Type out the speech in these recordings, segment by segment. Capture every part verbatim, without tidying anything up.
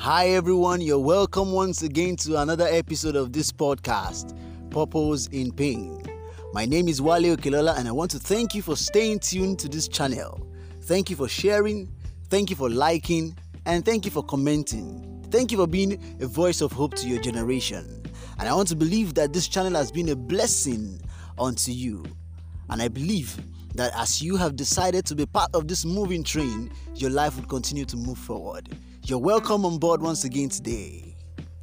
Hi everyone, you're welcome once again to another episode of this podcast, Purpose in Pain. My name is Wale Okelola and I want to thank you for staying tuned to this channel. Thank you for sharing, thank you for liking, and thank you for commenting. Thank you for being a voice of hope to your generation. And I want to believe that this channel has been a blessing unto you. And I believe that as you have decided to be part of this moving train, your life will continue to move forward. You're welcome on board once again today.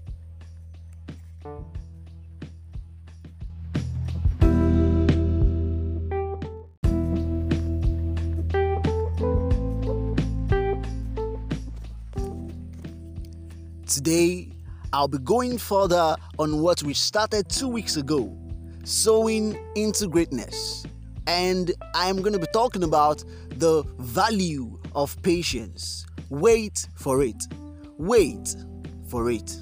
Today, I'll be going further on what we started two weeks ago, sowing into greatness. And I'm going to be talking about the value of patience. Wait for it. Wait for it.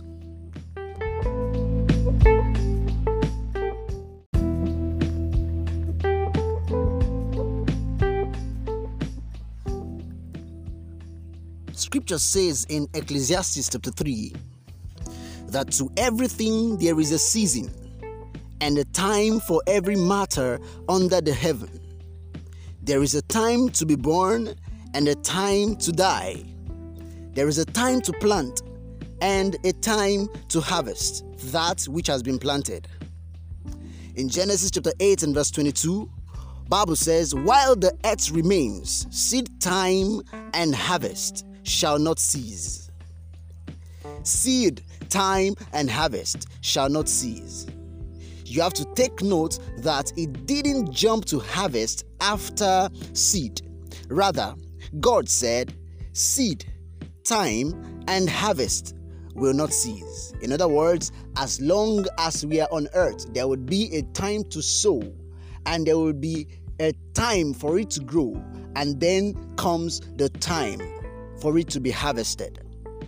Scripture says in Ecclesiastes chapter three that to everything there is a season and a time for every matter under the heaven. There is a time to be born and a time to die. There is a time to plant and a time to harvest that which has been planted. In Genesis chapter eight and verse twenty-two, Bible says, while the earth remains, seed time and harvest shall not cease. Seed time and harvest shall not cease. You have to take note that it didn't jump to harvest after seed. Rather, God said, seed, time, and harvest will not cease. In other words, as long as we are on earth, there would be a time to sow, and there will be a time for it to grow, and then comes the time for it to be harvested.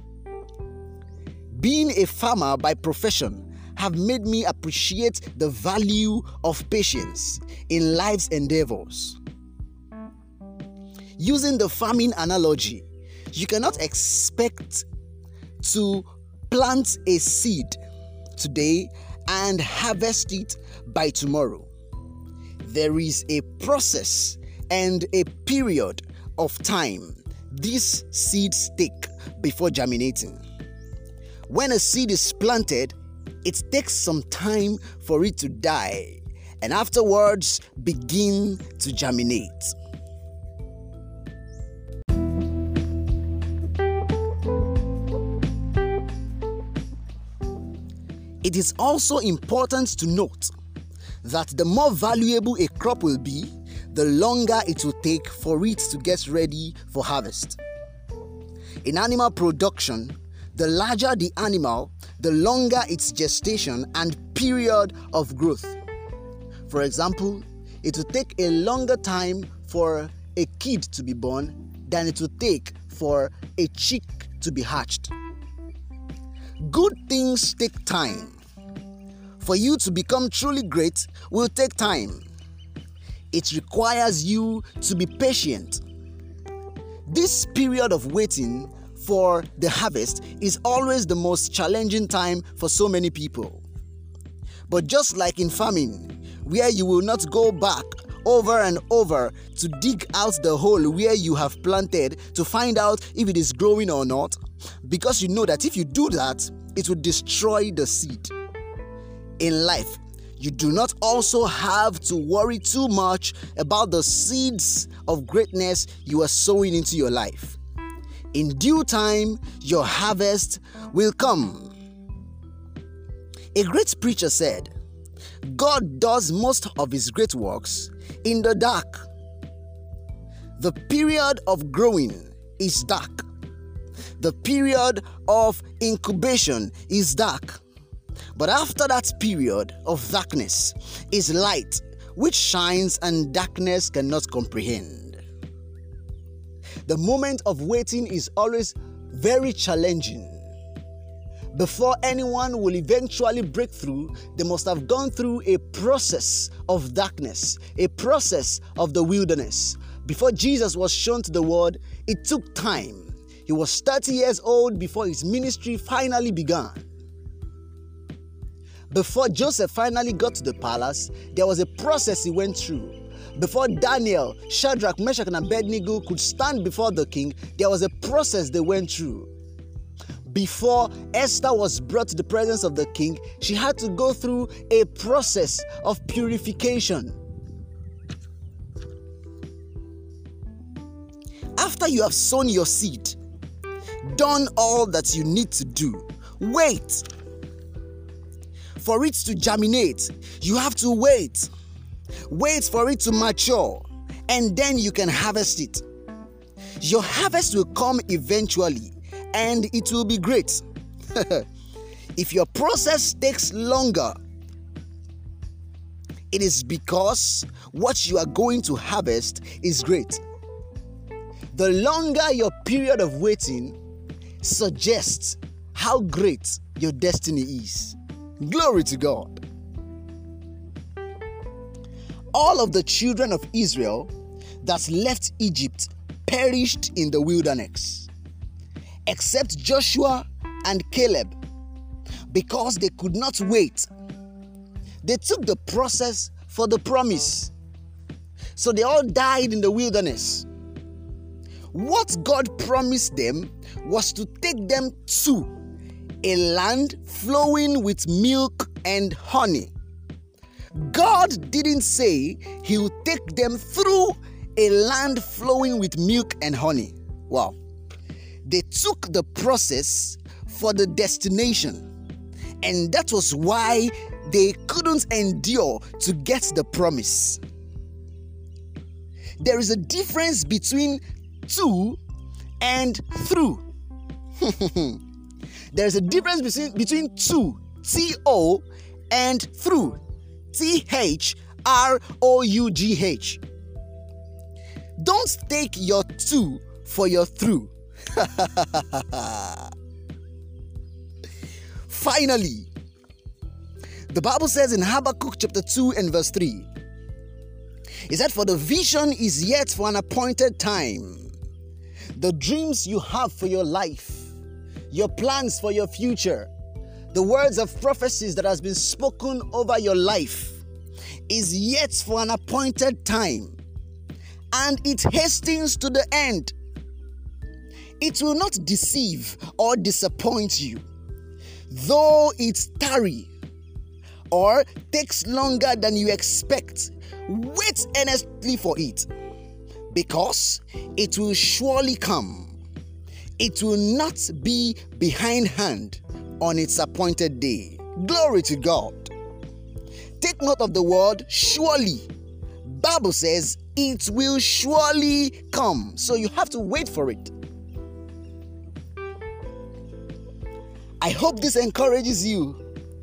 Being a farmer by profession have made me appreciate the value of patience in life's endeavors. Using the farming analogy, you cannot expect to plant a seed today and harvest it by tomorrow. There is a process and a period of time these seeds take before germinating. When a seed is planted, it takes some time for it to die and afterwards begin to germinate. It is also important to note that the more valuable a crop will be, the longer it will take for it to get ready for harvest. In animal production, the larger the animal, the longer its gestation and period of growth. For example, it will take a longer time for a kid to be born than it will take for a chick to be hatched. Good things take time. For you to become truly great will take time. It requires you to be patient. This period of waiting for the harvest is always the most challenging time for so many people. But just like in farming, where you will not go back over and over to dig out the hole where you have planted to find out if it is growing or not, because you know that if you do that, it will destroy the seed. In life, you do not also have to worry too much about the seeds of greatness you are sowing into your life. In due time, your harvest will come. A great preacher said, God does most of his great works in the dark. The period of growing is dark. The period of incubation is dark. But after that period of darkness is light, which shines and darkness cannot comprehend. The moment of waiting is always very challenging. Before anyone will eventually break through, they must have gone through a process of darkness, a process of the wilderness. Before Jesus was shown to the world, it took time. He was thirty years old before his ministry finally began. Before Joseph finally got to the palace, there was a process he went through. Before Daniel, Shadrach, Meshach, and Abednego could stand before the king, there was a process they went through. Before Esther was brought to the presence of the king, she had to go through a process of purification. After you have sown your seed, done all that you need to do, wait. For it to germinate, you have to wait. Wait for it to mature, and then you can harvest it. Your harvest will come eventually, and it will be great. If your process takes longer, it is because what you are going to harvest is great. The longer your period of waiting suggests how great your destiny is. Glory to God. All of the children of Israel that left Egypt perished in the wilderness, except Joshua and Caleb, because they could not wait. They took the process for the promise, so they all died in the wilderness. What God promised them was to take them to a land flowing with milk and honey. God didn't say He will take them through a land flowing with milk and honey. Wow. They took the process for the destination, and that was why they couldn't endure to get the promise. There is a difference between to and through. There is a difference between, between to, T O, and through, T H R O U G H. Don't take your to for your through. Finally, the Bible says in Habakkuk chapter two and verse three, it said, "For the vision is yet for an appointed time. The dreams you have for your life, your plans for your future, the words of prophecies that has been spoken over your life is yet for an appointed time, and it hastens to the end. It will not deceive or disappoint you, though it tarry or takes longer than you expect. Wait earnestly for it, because it will surely come. It will not be behindhand on its appointed day." Glory to God. Take note of the word surely. Bible says it will surely come. So you have to wait for it. I hope this encourages you.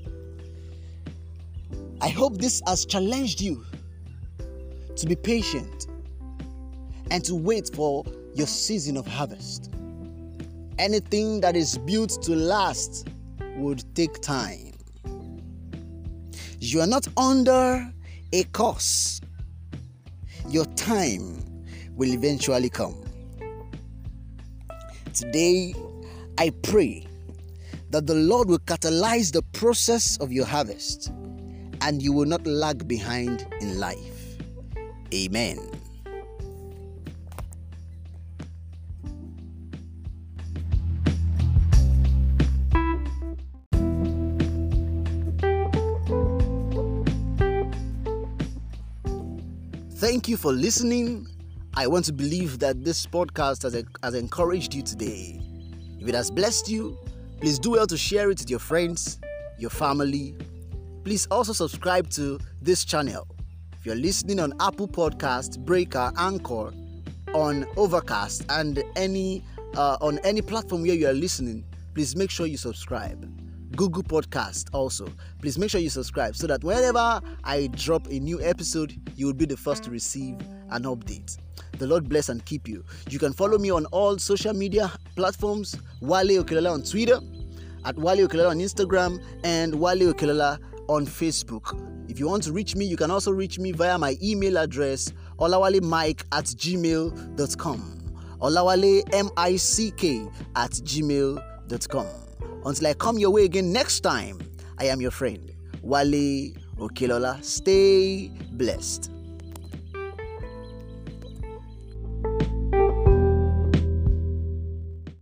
I hope this has challenged you to be patient and to wait for your season of harvest. Anything that is built to last would take time. You are not under a curse. Your time will eventually come. Today, I pray that the Lord will catalyze the process of your harvest and you will not lag behind in life. Amen. Thank you for listening. I want to believe that this podcast has, has encouraged you today. If it has blessed you, please do well to share it with your friends, your family. Please also subscribe to this channel. If you're listening on Apple Podcast, Breaker, Anchor, on Overcast, and any uh, on any platform where you are listening, please make sure you subscribe. Google Podcast also. Please make sure you subscribe so that whenever I drop a new episode, you will be the first to receive an update. The Lord bless and keep you. You can follow me on all social media platforms. Wale Okelola on Twitter, at Wale Okelola on Instagram, and Wale Okelola on Facebook. If you want to reach me, you can also reach me via my email address, olawalemike at gmail dot com. olawale mick at gmail dot com. Until I come your way again next time, I am your friend, Wale Okelola. Stay blessed.